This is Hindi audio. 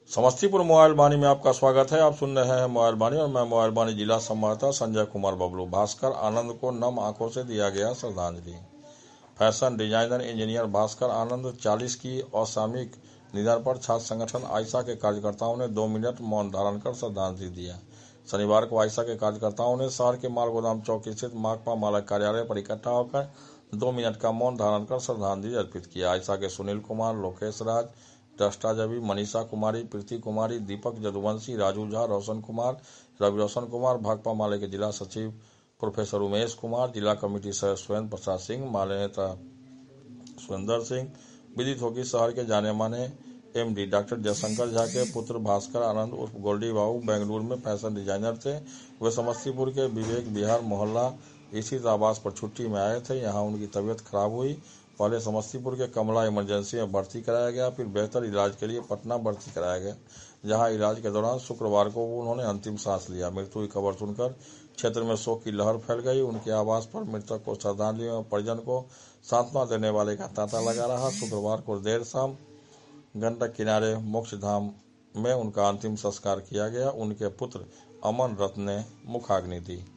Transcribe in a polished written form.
समस्तीपुर मोबाइल वाणी में आपका स्वागत है। आप सुन रहे हैं मोबाइल वाणी और मैं मोबाइल वाणी जिला संवाददाता संजय कुमार बबलू। भास्कर आनंद को नम आंखों से दिया गया श्रद्धांजलि। Fashion designer engineer Bhaskar Anand 40 की असामयिक निधन पर छात्र संगठन आयशा के कार्यकर्ताओं ने 2 मिनट मौन धारण कर श्रद्धांजलि दिया। शनिवार को आयशा के कार्यकर्ताओं ने शहर के मालगोदाम चौक स्थित माकपा मालक कार्यालय पर इकट्ठा होकर 2 मिनट का मौन धारण कर श्रद्धांजलि अर्पित किया। आयशा के सुनील कुमार, लोकेश राज, दृष्टा जबी, मनीषा कुमारी, प्रीति कुमारी, दीपक जदुवंशी, राजू झा, रोशन कुमार, रवि रोशन कुमार, भाकपा माले के जिला सचिव प्रोफेसर उमेश कुमार, जिला कमेटी सदस्य सुरेंद्र प्रसाद सिंह, माले नेता सुरेंद्र सिंह। विदित होगी शहर के जाने माने एमडी डॉक्टर जयशंकर झा के पुत्र भास्कर आनंद उर्फ गोल्डी बाबू बेंगलुरु में फैशन डिजाइनर थे। वे समस्तीपुर के विवेक विहार मोहल्ला स्थित आवास पर छुट्टी में आए थे। यहाँ उनकी तबीयत खराब हुई। पहले समस्तीपुर के कमला इमरजेंसी में भर्ती कराया गया, फिर बेहतर इलाज के लिए पटना भर्ती कराया गया, जहां इलाज के दौरान शुक्रवार को उन्होंने अंतिम सांस लिया। मृत्यु की खबर सुनकर क्षेत्र में शोक की लहर फैल गई। उनके आवास पर मृतक को श्रद्धांजलि और परिजन को सांत्वना देने वाले का तांता लगा रहा। शुक्रवार को देर शाम गंडक किनारे मोक्षधाम में उनका अंतिम संस्कार किया गया। उनके पुत्र अमन रत्न ने मुखाग्नि दी।